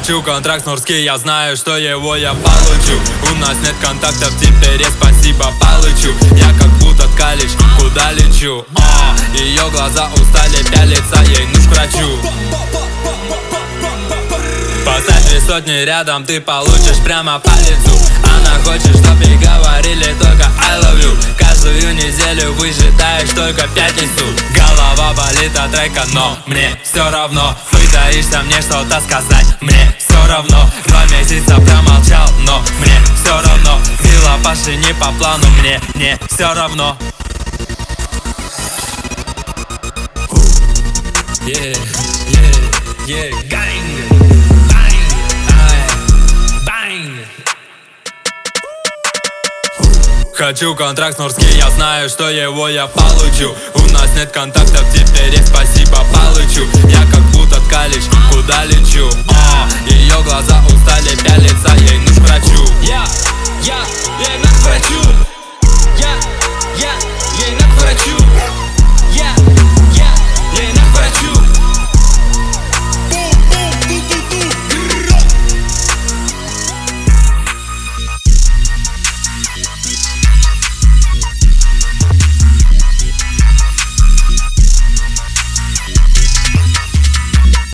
Хочу контракт с Нурски, я знаю, что его я получу. У нас нет контактов, теперь спасибо Палычу. Я как будто ткалич, куда лечу? Ее глаза устали пялиться, ей нужь к врачу. Поставь 2 сотни рядом, ты получишь прямо по лицу. Она хочет, чтоб ей говорили только I love you. Каждую неделю выжидаешь только пятницу. Голова болит от трека, но мне все равно. Пытаешься мне что-то сказать, мне все равно. 2 месяца промолчал, но мне все равно. Дела пошли не по плану, мне не все равно. Yeah, yeah, yeah, gang. Хочу контракт с Нурски, я знаю, что его я получу. У нас нет контактов, теперь спасибо Палычу. Я как будто ткалич, куда лечу? Ее глаза устали пялиться, ей нужь к врачу. Я ей надо к врачу.